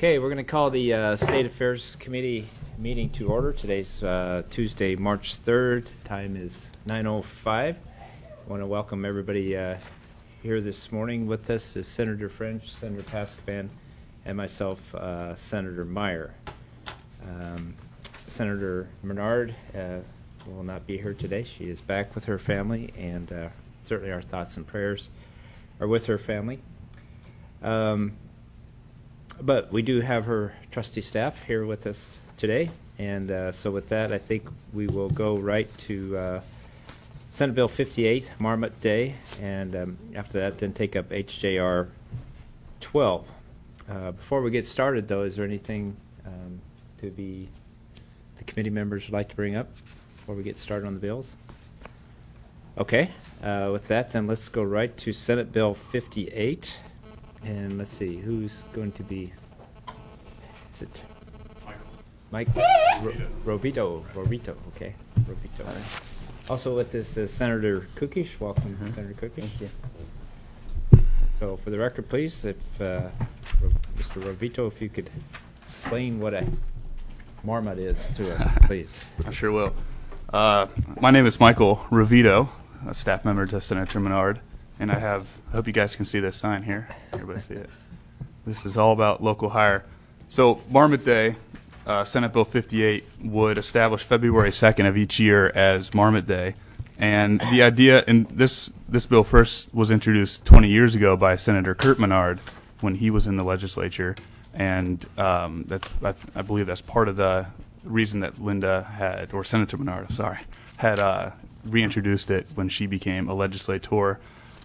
Okay, we're going to call the State Affairs Committee meeting to order. Today's Tuesday, March 3rd. Time is 9:05. I want to welcome everybody here this morning. With us is Senator French, Senator Paskovan, and myself, Senator Meyer. Senator Menard will not be here today. She is back with her family, and certainly our thoughts and prayers are with her family. But we do have her trustee staff here with us today, and so with that, I think we will go right to Senate Bill 58, Marmot Day, and after that, then take up HJR 12. Before we get started, though, is there anything the committee members would like to bring up before we get started on the bills? Okay, with that, then let's go right to Senate Bill 58. And let's see, who's going to be, is it Mike Rovito, okay, Rovito. Also with us is Senator Kukish. Welcome, Senator Kukish. Thank you. So for the record, please, if Mr. Rovito, if you could explain what a marmot is to us, please. I sure will. My name is Michael Rovito, a staff member to Senator Menard. And I hope you guys can see this sign here. Everybody see it? This is all about local hire. So Marmot Day, Senate Bill 58, would establish February 2nd of each year as Marmot Day. And the idea, and this bill first was introduced 20 years ago by Senator Kurt Menard when he was in the legislature. And I believe that's part of the reason that Senator Menard, had reintroduced it when she became a legislator.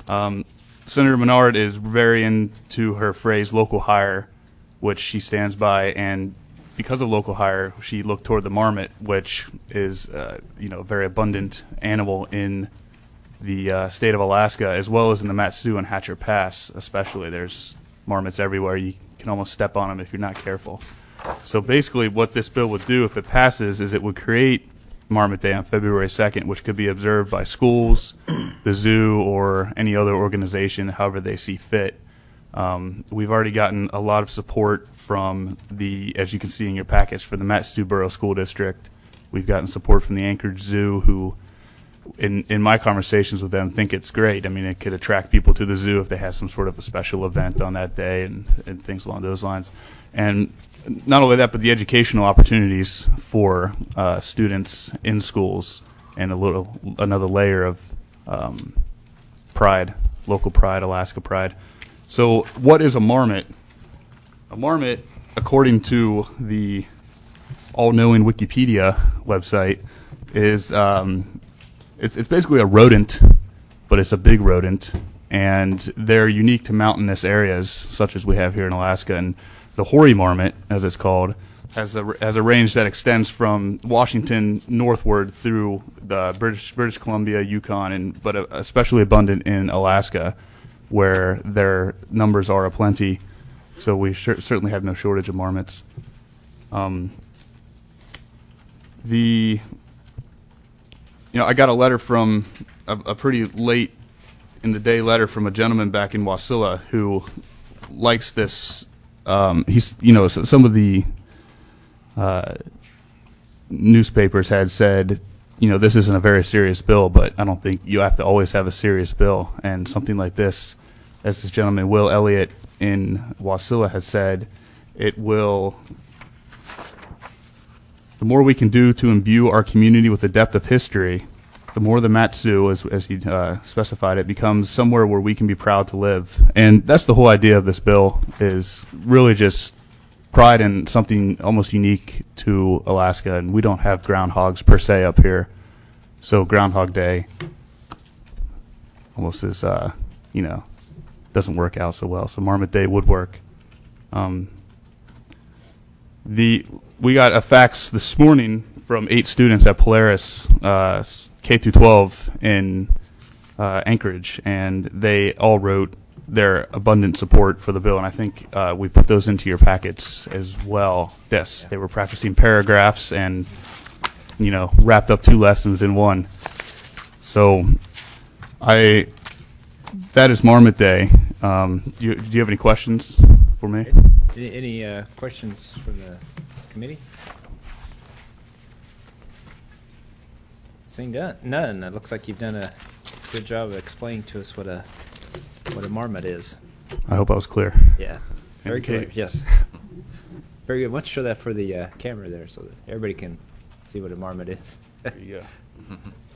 Senator Menard is very into her phrase local hire, which she stands by, and because of local hire, she looked toward the marmot, which is a very abundant animal in the state of Alaska, as well as in the Mat-Su and Hatcher Pass especially. There's marmots everywhere. You can almost step on them if you're not careful. So basically what this bill would do, if it passes, is it would create Marmot Day on February 2nd, which could be observed by schools, the zoo, or any other organization, however they see fit. We've already gotten a lot of support from as you can see in your package, for the Mat-Su Borough School District. We've gotten support from the Anchorage Zoo, who, in my conversations with them, think it's great. I mean, it could attract people to the zoo if they have some sort of a special event on that day and things along those lines. And not only that, but the educational opportunities for students in schools, and another layer of pride, local pride, Alaska pride. So what is a marmot? A marmot, according to the all-knowing Wikipedia website, is it's basically a rodent, but it's a big rodent, and they're unique to mountainous areas such as we have here in Alaska. And the hoary marmot, as it's called, has a range that extends from Washington northward through the British Columbia, Yukon, but especially abundant in Alaska, where their numbers are aplenty. So we certainly have no shortage of marmots. I got a letter from a pretty late in the day letter from a gentleman back in Wasilla who likes this. Some of the newspapers had said, this isn't a very serious bill, but I don't think you have to always have a serious bill. And something like this, as this gentleman, Will Elliott in Wasilla, has said, the more we can do to imbue our community with the depth of history, the more the Mat-Su, as he specified it, becomes somewhere where we can be proud to live. And that's the whole idea of this bill, is really just pride in something almost unique to Alaska. And we don't have groundhogs per se up here. So Groundhog Day almost is, doesn't work out so well. So Marmot Day would work. We got a fax this morning from 8 students at Polaris K through 12 in Anchorage, and they all wrote their abundant support for the bill, and I think we put those into your packets as well. Yes, they were practicing paragraphs and wrapped up 2 lessons in one. So that is Marmot Day. Do you have any questions for me. Any questions from the committee? Seeing none, it looks like you've done a good job of explaining to us what a marmot is. I hope I was clear. Yeah, very clear. Okay. Yes, very good. Why don't you show that for the camera there, so that everybody can see what a marmot is. There you go.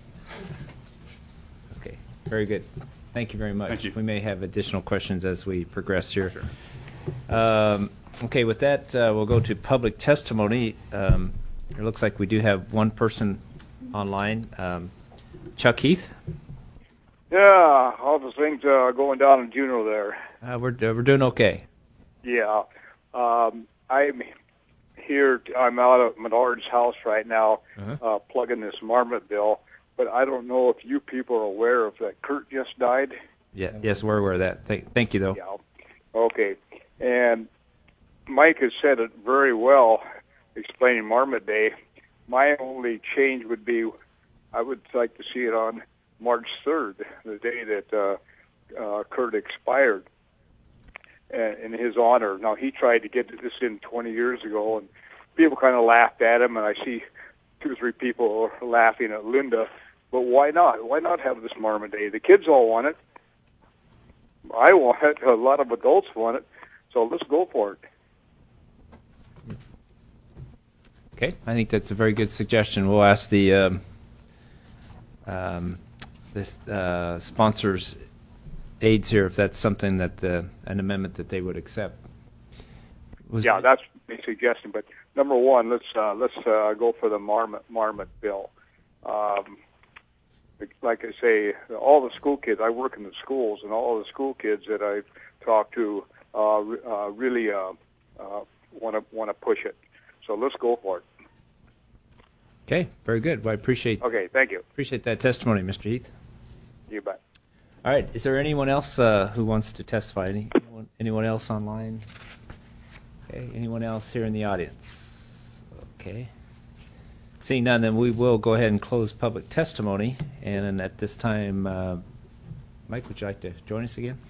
Okay, very good. Thank you very much. Thank you. We may have additional questions as we progress here. Okay, with that, we'll go to public testimony. It looks like we do have one person online. Chuck Heath. Yeah, all the things going down in Juneau there. We're doing okay. Yeah, I'm here. I'm out at Menard's house right now, plugging this Marmot bill. But I don't know if you people are aware of that. Kurt just died. Yeah. Yes, we're aware of that. Thank you, though. Yeah. Okay. And Mike has said it very well, explaining Marmot Day. My only change would be, I would like to see it on March 3rd, the day that Kurt expired, in his honor. Now, he tried to get this in 20 years ago, and people kind of laughed at him, and I see 2 or 3 people laughing at Linda. But why not? Why not have this Marmot Day? The kids all want it. I want it. A lot of adults want it. So let's go for it. Okay, I think that's a very good suggestion. We'll ask the sponsors' aides here if that's something that an amendment that they would accept. Yeah, that's my suggestion. But number one, let's go for the Marmot bill. Like I say, all the school kids. I work in the schools, and all the school kids that I've talked to really want to push it. So let's go for it. Okay, very good. Well, I appreciate. Okay, thank you. Appreciate that testimony, Mr. Heath. You bet. All right. Is there anyone else who wants to testify? Anyone else online? Okay. Anyone else here in the audience? Okay. Seeing none, then we will go ahead and close public testimony. And then at this time, Mike, would you like to join us again?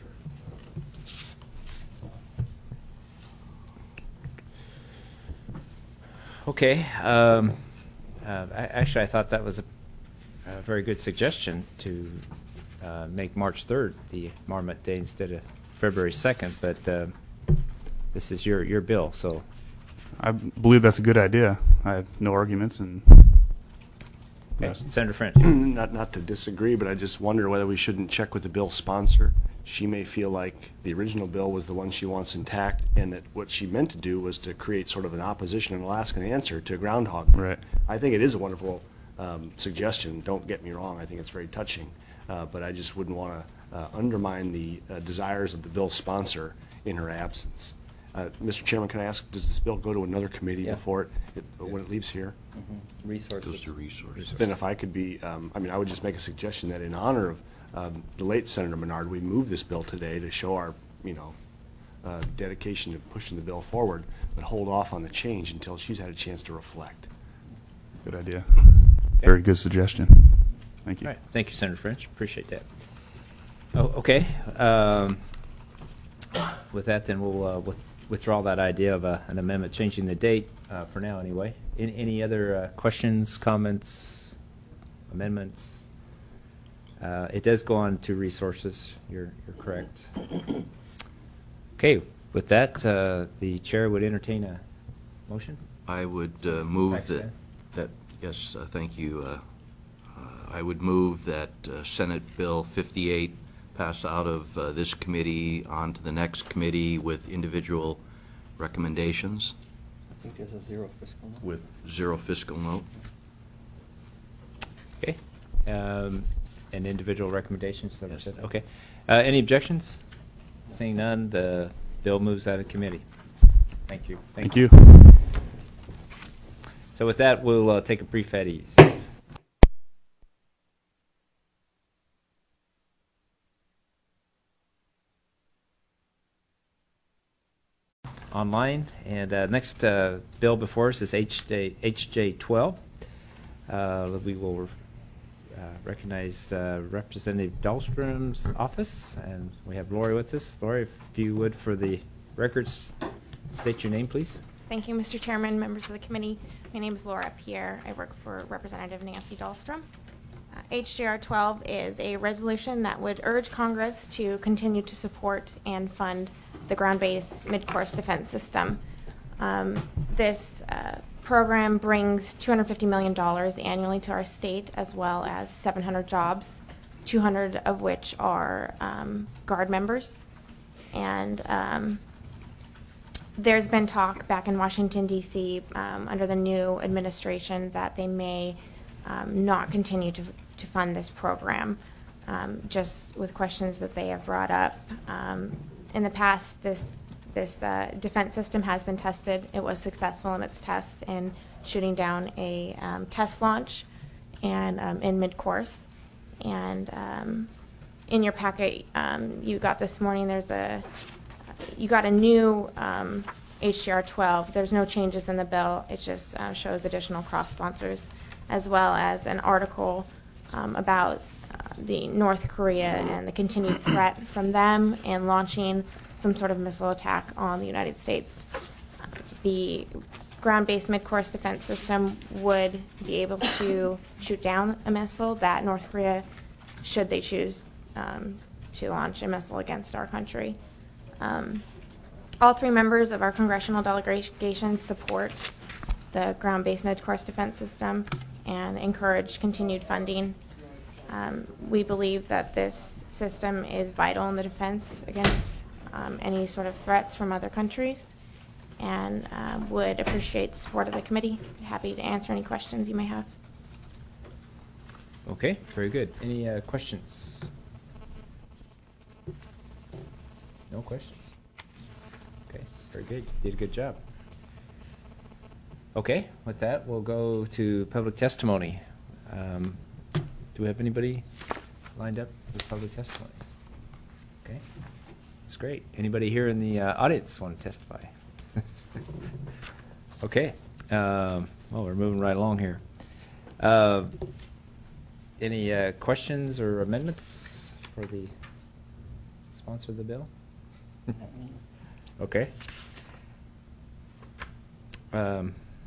Okay. Actually, I thought that was a very good suggestion to make March 3rd the Marmot Day instead of February 2nd, but this is your bill, so. I believe that's a good idea. I have no arguments. And Okay. Senator French. Not to disagree, but I just wonder whether we shouldn't check with the bill sponsor. She may feel like the original bill was the one she wants intact, and that what she meant to do was to create sort of an opposition and Alaskan answer to groundhog. Right. I think it is a wonderful suggestion. Don't get me wrong. I think it's very touching, but I just wouldn't want to undermine the desires of the bill sponsor in her absence. Mr. Chairman, can I ask, does this bill go to another committee before when it leaves here? Resources. Goes to resources. Then if I could be, I would just make a suggestion that in honor of the late Senator Menard, we move this bill today to show our, dedication to pushing the bill forward, but hold off on the change until she's had a chance to reflect. Good idea. Very good suggestion. Thank you. All right. Thank you, Senator French. Appreciate that. Oh, okay. With that, then we'll withdraw that idea of an amendment changing the date for now, anyway. Any other questions, comments, amendments? It does go on to resources. You're correct. Okay. With that, the chair would entertain a motion. I would move that. Yes, thank you. I would move that Senate Bill 58 pass out of this committee on to the next committee with individual recommendations. I think there's a zero fiscal note. With zero fiscal note. Okay. And individual recommendations. That Yes. said. Okay. Any objections? Seeing none, the bill moves out of committee. Thank you. Thank you. So with that, we'll take a brief at ease. Online, and next bill before us is HJ 12. We will recognize Representative Dahlstrom's office, and we have Lori with us. Lori, if you would, for the records. State your name, please. Thank you, Mr. Chairman, members of the committee. My name is Laura Pierre. I work for Representative Nancy Dahlstrom. HJR 12 is a resolution that would urge Congress to continue to support and fund the ground-based mid-course defense system. This program brings $250 million annually to our state, as well as 700 jobs, 200 of which are Guard members. And there's been talk back in Washington, D.C., under the new administration that they may not continue to fund this program, just with questions that they have brought up. In the past, this defense system has been tested. It was successful in its tests in shooting down a test launch and in mid-course. And in your packet you got this morning, you got a new HJR 12. There's no changes in the bill. It just shows additional cross-sponsors, as well as an article about the North Korea and the continued threat from them and launching some sort of missile attack on the United States. The ground-based mid-course defense system would be able to shoot down a missile that North Korea, should they choose to launch a missile against our country. All three members of our congressional delegation support the ground-based mid-course defense system and encourage continued funding. We believe that this system is vital in the defense against any sort of threats from other countries, and would appreciate the support of the committee. Happy to answer any questions you may have. Okay, very good. Any questions? No questions? Okay, very good. You did a good job. Okay, with that, we'll go to public testimony. Do we have anybody lined up with public testimony? Okay, that's great. Anybody here in the audience want to testify? Okay, well, we're moving right along here. Any questions or amendments for the sponsor of the bill? Okay. All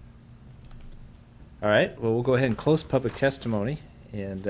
right, well, we'll go ahead and close public testimony. And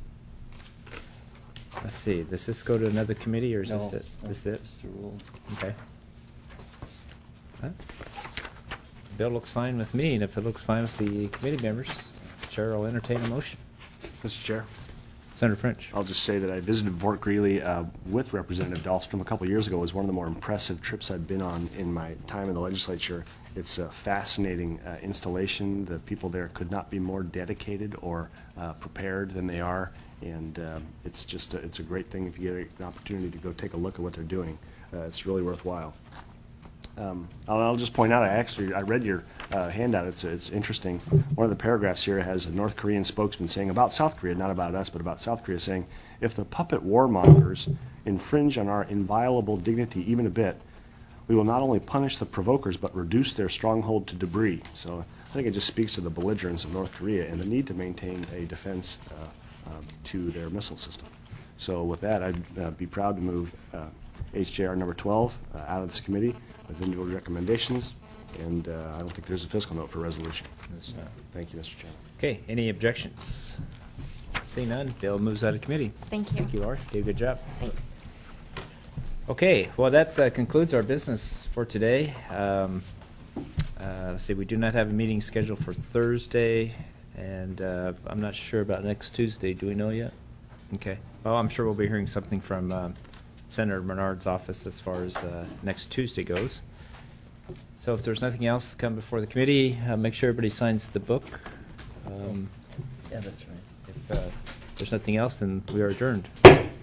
let's see, does this go to another committee, or is this it? This is it? Just the rule. Okay. Huh? Bill looks fine with me, and if it looks fine with the committee members, Chair will entertain a motion. Mr. Chair, Senator French. I'll just say that I visited Fort Greeley with Representative Dahlstrom a couple years ago. It was one of the more impressive trips I've been on in my time in the legislature. It's a fascinating installation. The people there could not be more dedicated or prepared than they are, and it's just it's a great thing if you get an opportunity to go take a look at what they're doing. It's really worthwhile. I'll just point out, I read your handout. It's interesting. One of the paragraphs here has a North Korean spokesman saying about South Korea, not about us, but about South Korea, saying, if the puppet warmongers infringe on our inviolable dignity even a bit, we will not only punish the provokers, but reduce their stronghold to debris. So I think it just speaks to the belligerence of North Korea and the need to maintain a defense to their missile system. So with that, I'd be proud to move HJR number 12 out of this committee with individual recommendations, and I don't think there's a fiscal note for resolution. Thank you, Mr. Chairman. Okay, any objections? Seeing none, bill moves out of committee. Thank you. Thank you, Laura. You did a good job. Thanks. Okay, well, that concludes our business for today. Let's see, we do not have a meeting scheduled for Thursday, and I'm not sure about next Tuesday. Do we know yet? Okay. Well, I'm sure we'll be hearing something from Senator Menard's office as far as next Tuesday goes. So if there's nothing else to come before the committee, make sure everybody signs the book. Yeah, that's right. If there's nothing else, then we are adjourned.